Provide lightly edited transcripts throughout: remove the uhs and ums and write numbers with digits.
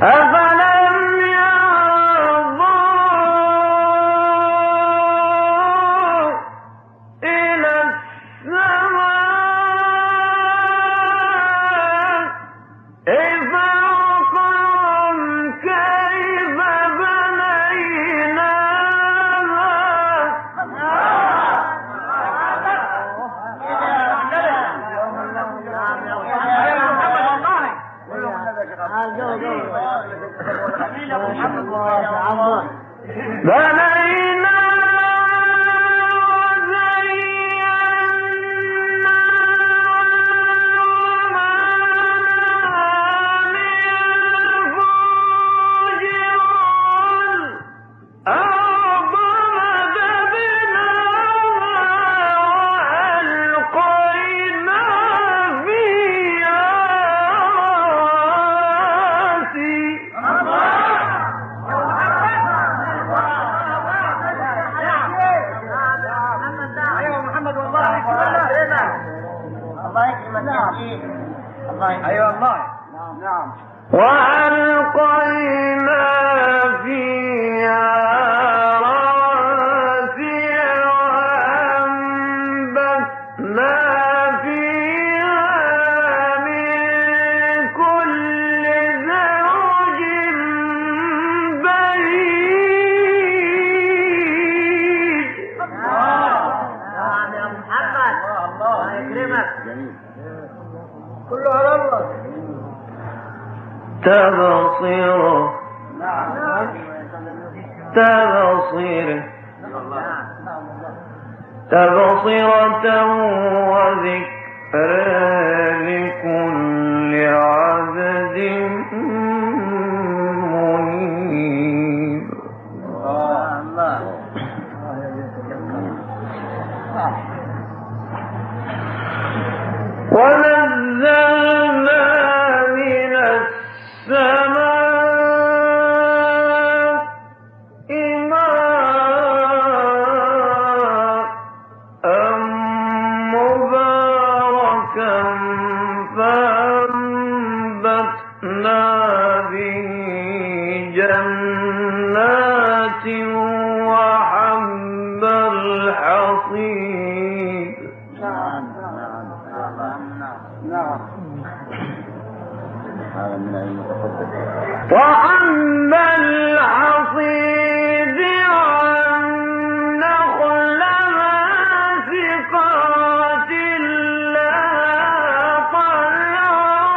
تبصرة وذكرى لكل عبد منيب. ونزلنا من السماء وحب الحصيد والنخل باسقات لها طلع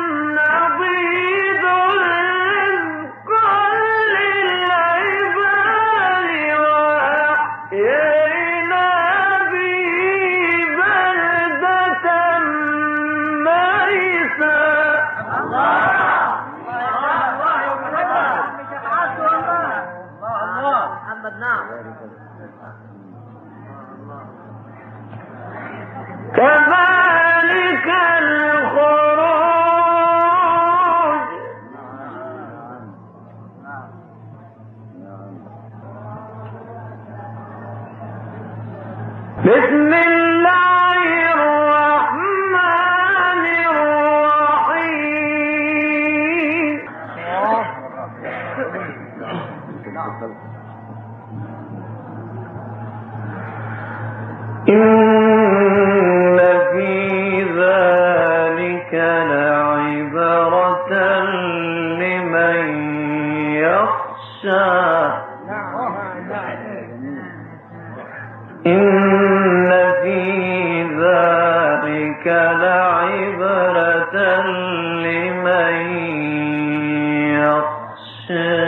نضيد رزقا للعباد وأحيينا به بلدة ميتا. كذلك الخروج. بسم الله الرحمن الرحيم. إن في ذلك لعبرة لمن يخشى. إن في ذلك لعبرة لمن يخشى.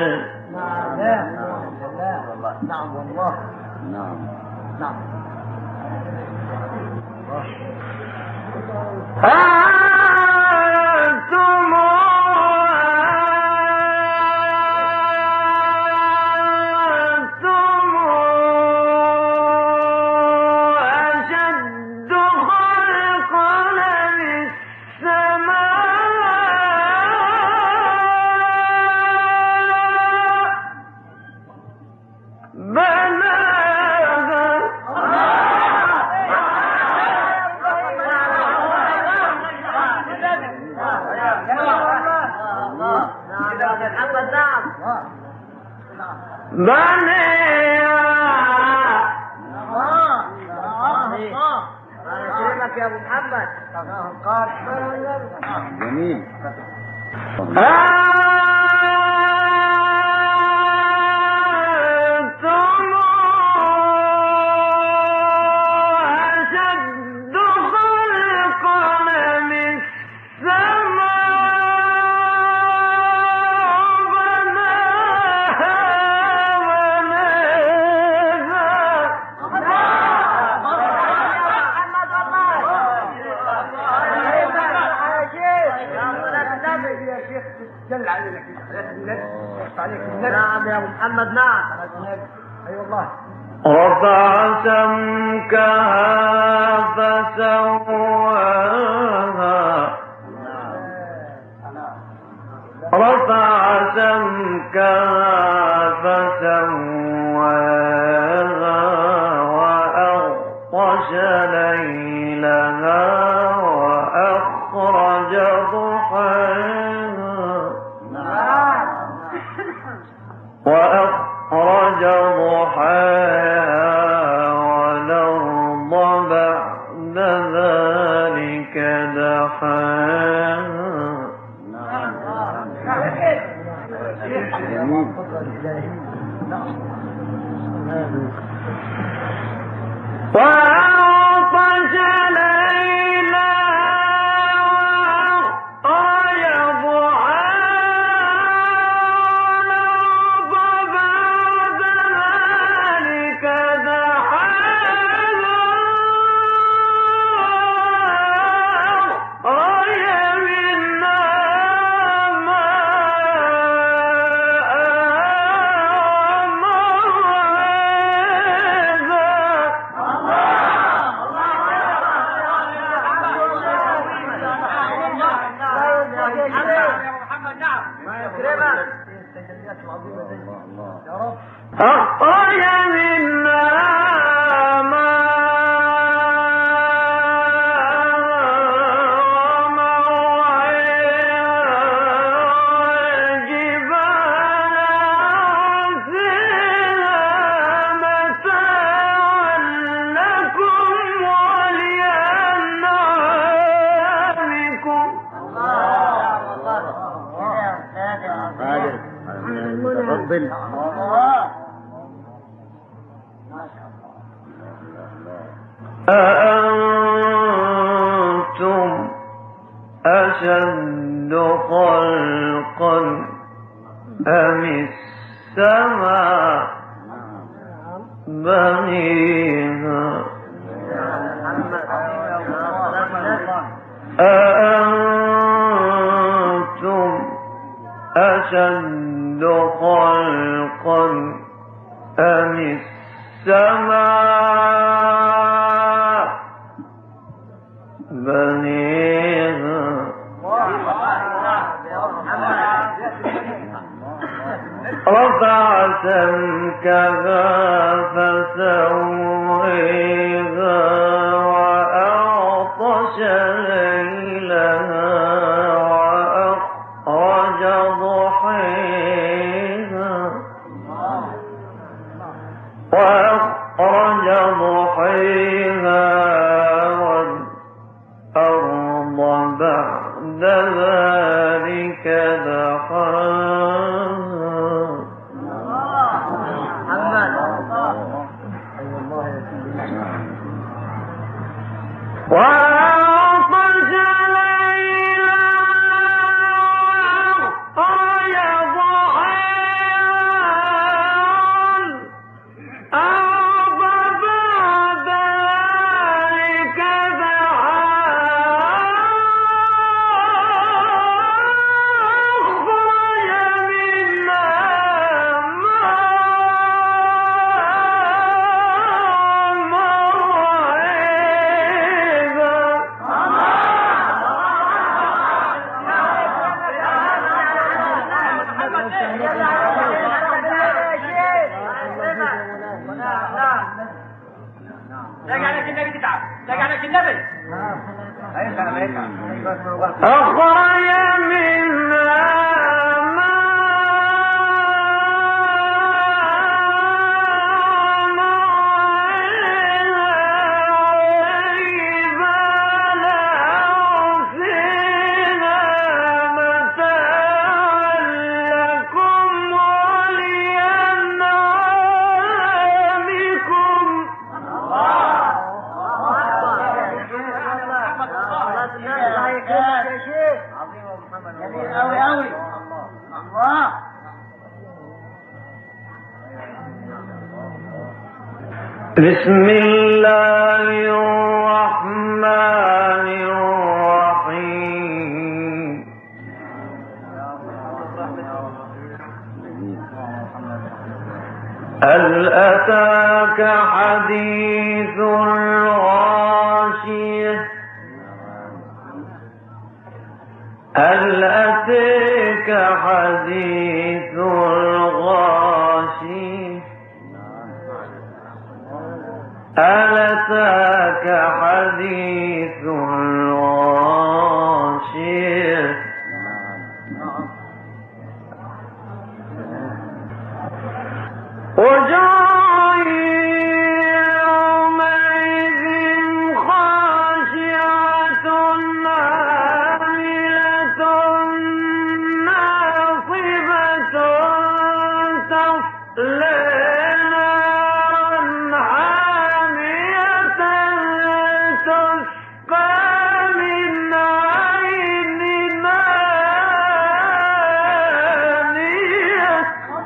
نعم والله. نعم نعم. أنتم أشد خلقا من السماء بناها محمد نعم يا ابو محمد جميل. نعم يا محمد نعم. اي والله. رفع سمكها فسواها رفع سمكها فسواها وأغطش ليلها وأخرج ضحاها وأخرج ضحاها والأرض بعد ذلك دحاها وأغطش ليلها وأخرج أأنتم أشد خلقا أم السماء بنيها أأنتم أشد خلقا أم السماء بنيها رفع سمكها فسويها وأغطش ليلها وأخرج ضحيها وأخرج ضحيها والأرض بعد ذلك دحاها وأغطش ليلها وأخرج ضحاها والأرض بعد ذلك دحاها أخرج منها أخرج منها ماءها بسم الله الرحمن الرحيم هل أتاك حديث الغاشية هل أتاك حديث الغاشية هل أتاك حديث الغاشية وجوه يومئذ خاشعة عاملة ناصبة تصلى نارا حامية تسقى من عين آنية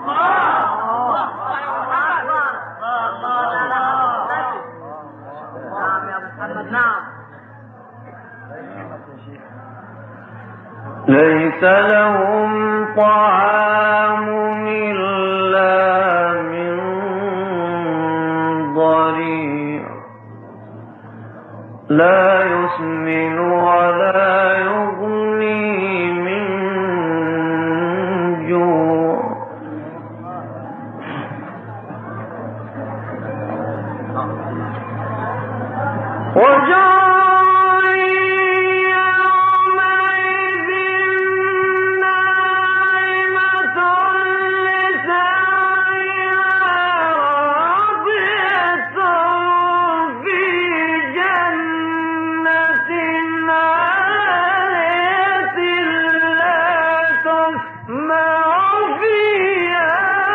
نعم. ليس لهم طعام إلا من ضريع لا يسمن ولا يغني من جوع وجوه يومئذ ناعمة لسعيها راضية في جنة عالية لا تسمع فيها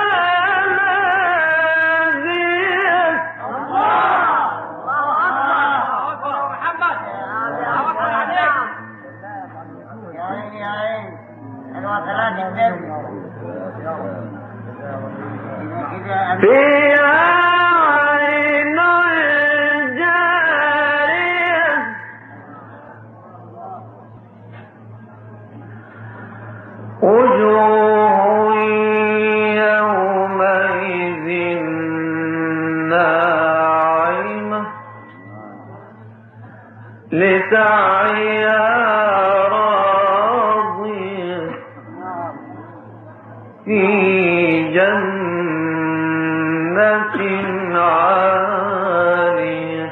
لاغية فيها عين جارية وجوه يومئذ ناعمة لسعيها راضية في جنة عالية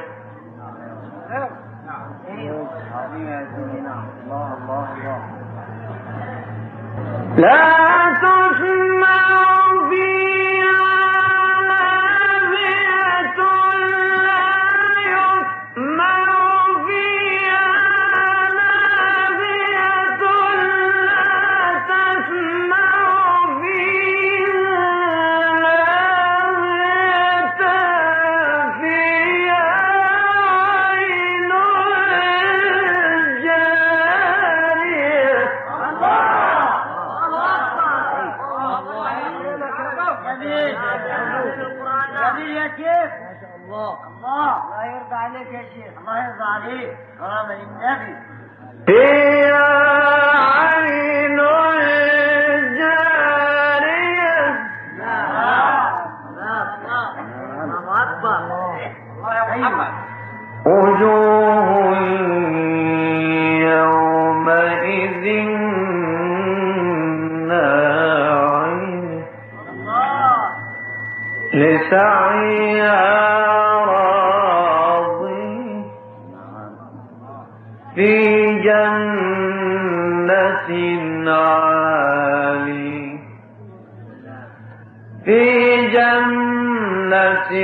لا تسمع فيها لاغية لا يسمع فيها لاغية لا تسمع فيها لاغية فيها عين جارية جميل يا شيخ. ما شاء الله. الله يرضى عليك يا شيخ. الله يرضى عليك. كرامة للنبي. فيها عين جارية الله أكبر. الله يا محمد. وجوه يومئذ ناعمة لسعيها راضية في جنة عالية في جنة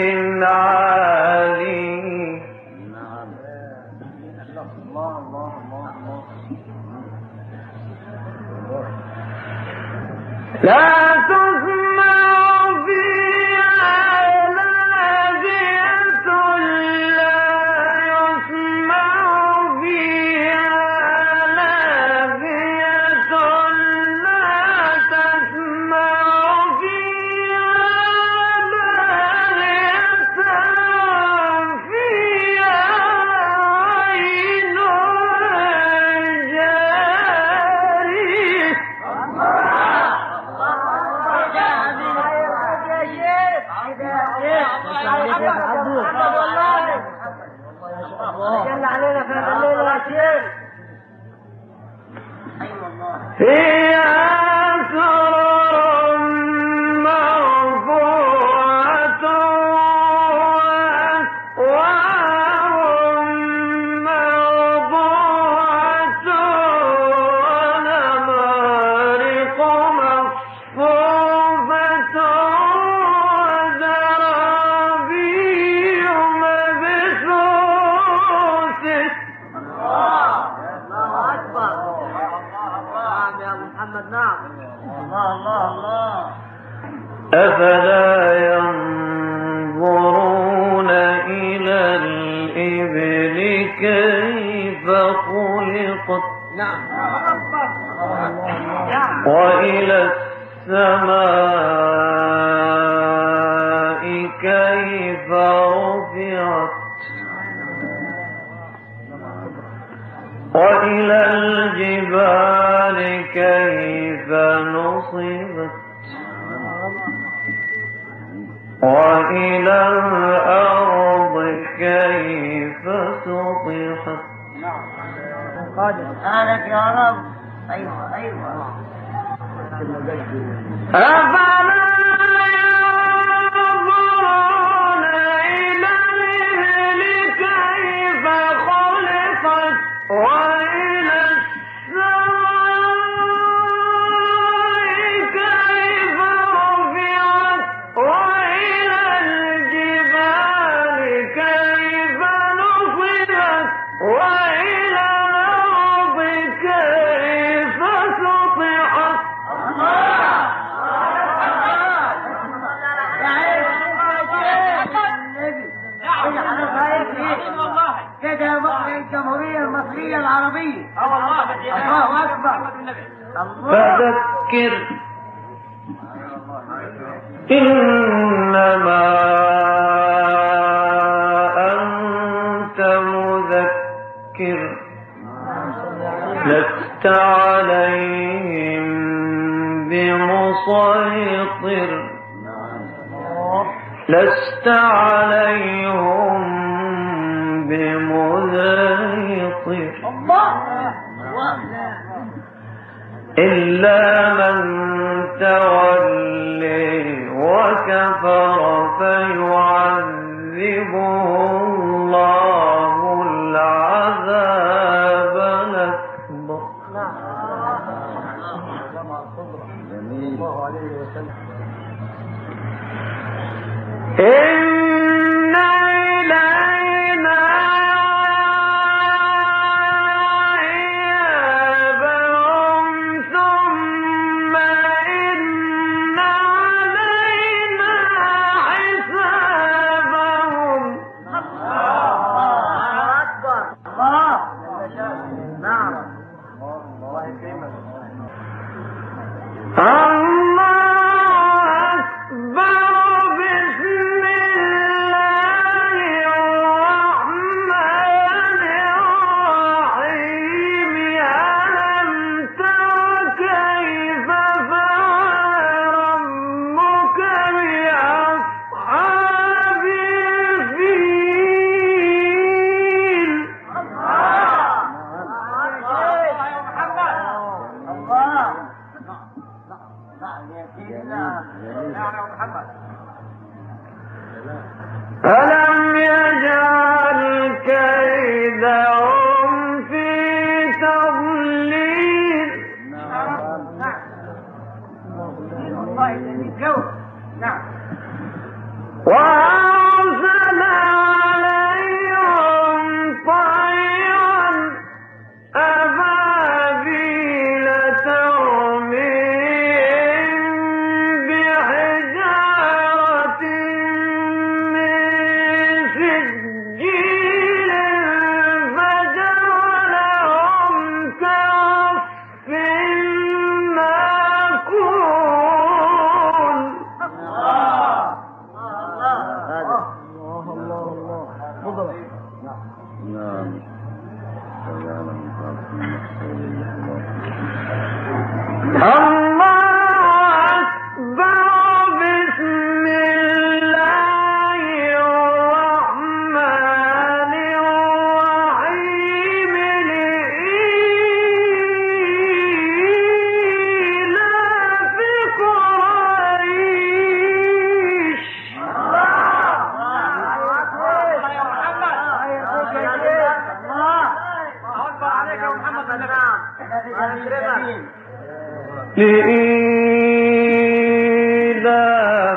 عالية لا تسمع فيها لاغية لا يسمع فيها لاغية لا تسمع فيها لاغية جل علينا في هذا الليل يا شيخ. هي سرر مرفوعة وأكواب موضوعة ونمارق مصفوفة وزرابي مبثوثة. الله أكبر. نعم يا محمد نعم. الله الله الله. أفلا ينظرون إلى الإبل كيف خلقت وإلى السماء كيف رفعت وإلى الجبال كيف نصبت وإلى الأرض كيف سطحت. سبحانك يا رب. أيوة أيوة. أفلا ينظرون إلى الإبل كيف خلقت وإلى السماء كيف رفعت وإلى الجبال كيف نصبت وإلى الأرض كيف سطحت. كده الجمهورية المصرية العربية. الله أكبر. فذكر إنما أنت مذكر لست عليهم بمسيطر لست عليهم بمسيطر إلا من تولي وكفر فيعذبه الله العذاب الأكبر. إن إلينا إيابهم ثم إن علينا حسابهم. الله أكبر. الله. نعم. الله يكرمك. ألم يجعل كيدهم في تضليل. وأرسل عليهم طيرا أبابيل ترميهم بحجارة من سجيل فجعلهم كعصف مأكول.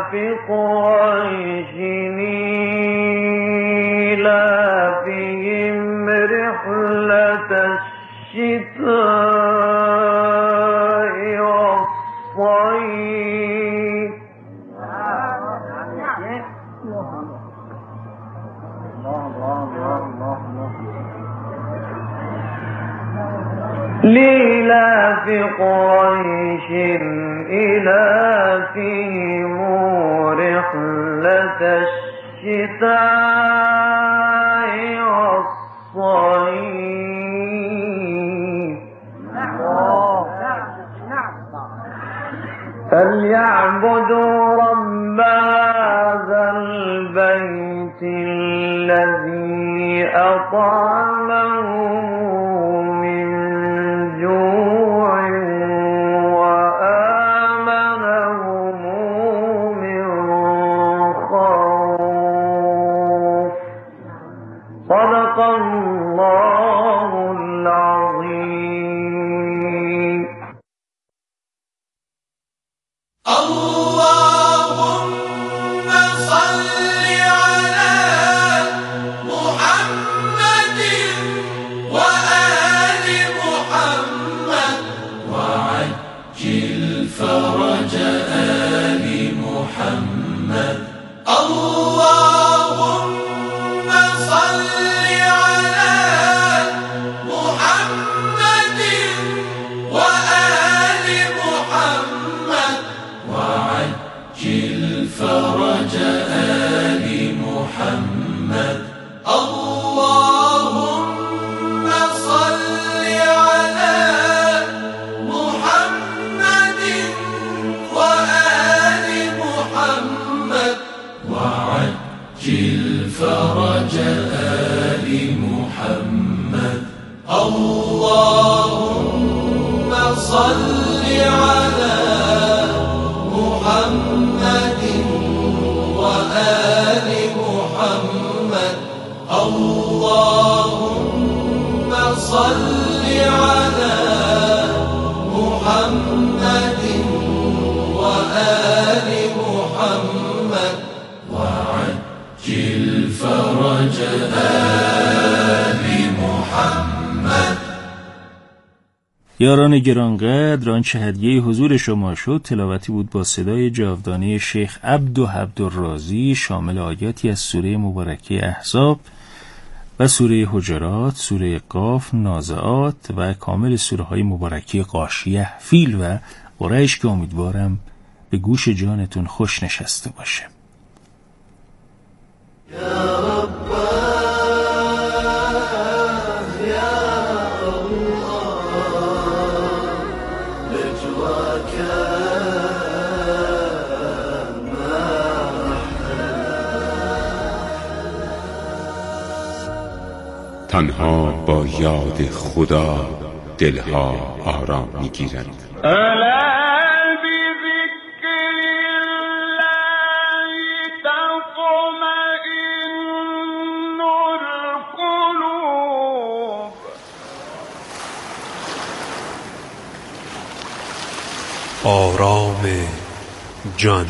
قريش إيلافهم رحلة الشتاء والصيف لإيلاف قريش إيلافهم رحلة الشتاء والصيف فليعبدوا رب هذا البيت الذي أطعمهم یاران گرانقدر، آنچه هدیه حضور شما شد تلاوتی بود با صدای جاودانه شیخ عبدالرازی شامل آیاتی از سوره مبارکه احزاب و سوره حجرات، سوره قاف، نازعات و کامل سوره های مبارکه غاشیه، فیل و قریش که امیدوارم به گوش جانتون خوش نشسته باشه. تنها با یاد خدا دلها آرام میگیرند. آرام جان.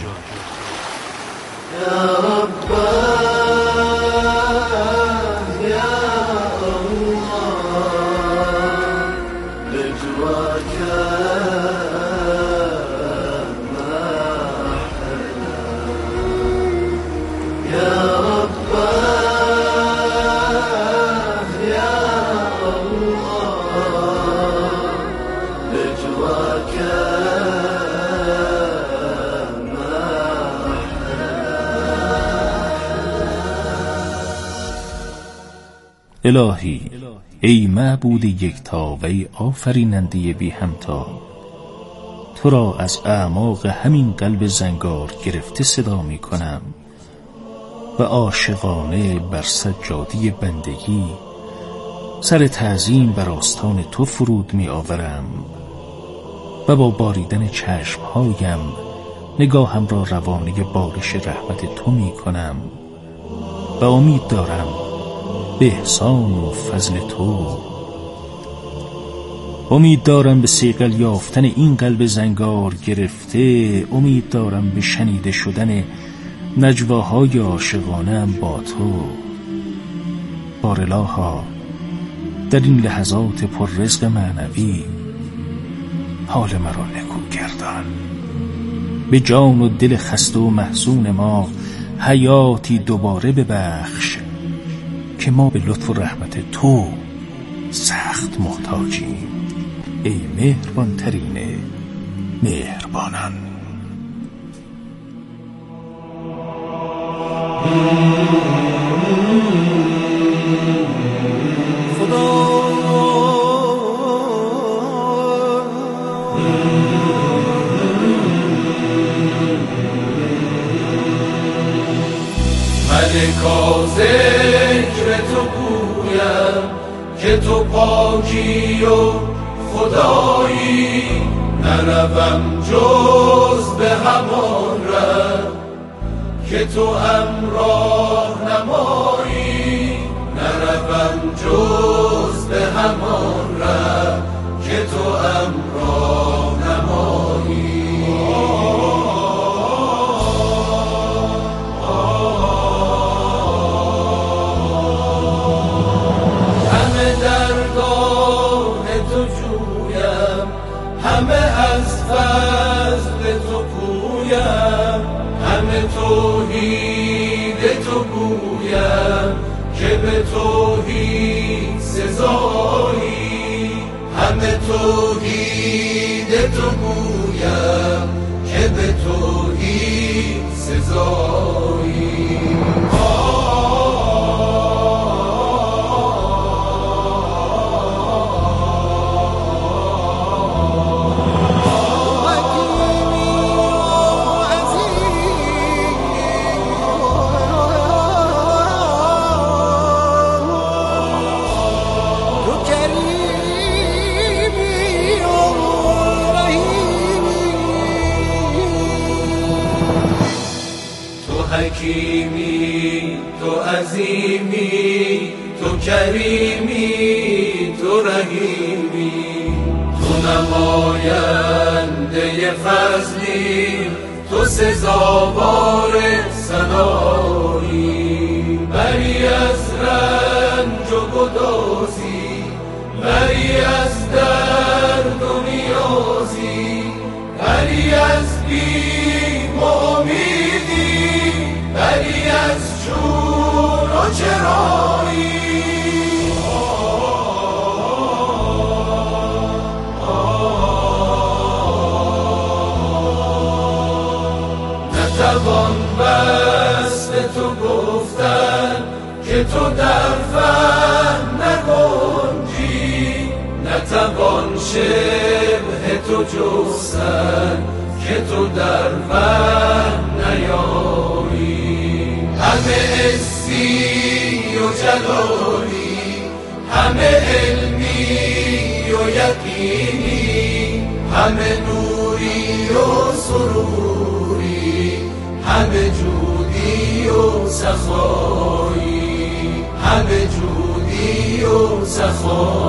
الهی، ای معبود یکتا و ای آفریننده بی همتا، تو را از اعماق همین قلب زنگار گرفته صدا می کنم و عاشقانه بر سجاده بندگی سر تعظیم بر آستان تو فرود می آورم و با باریدن چشمهایم نگاهم را روانه بارش رحمت تو می کنم و امید دارم به احسان و فضل تو امید دارم به صیقل یافتن این قلب زنگار گرفته، امید دارم به شنیده شدن نجواهای عاشقانه‌ام با تو. بارالها در این لحظات پر رزق معنوی حال مرا نکو گردان. به جان و دل خسته و محزون ما حیاتی دوباره ببخش که ما به لطف و رحمت تو سخت محتاجیم، ای مهربان ترین مهربانان. ملکا ذکر تو گویم که تو پاکی و خدایی، نروم جز به همان ره که تو همراه نمایی، نروم جز به همان ره که تو همراه نمایی. همه از فضل تو پویم، همه توحید تو گویم که به توحید سزایی، همه توحید تو گویم که به توحید سزایی. حکیمی تو عظیمی تو کریمی تو رحیمی، تو نماینده فضلی تو سزاوار ثنایی. بری از رنج و گدازی، بری از درد و نیازی، بری از بیم و امیدی، بری از چون و چرایی. نتوان بس به تو گفتن که تو در فهم نگنجی، نتوان شبه تو جستن که تو در فهم نیایی. همه عزی و جلالی، همه علمی و یقینی، همه نوری و سروری، همه جودی و سخایی، همه جودی و سخایی.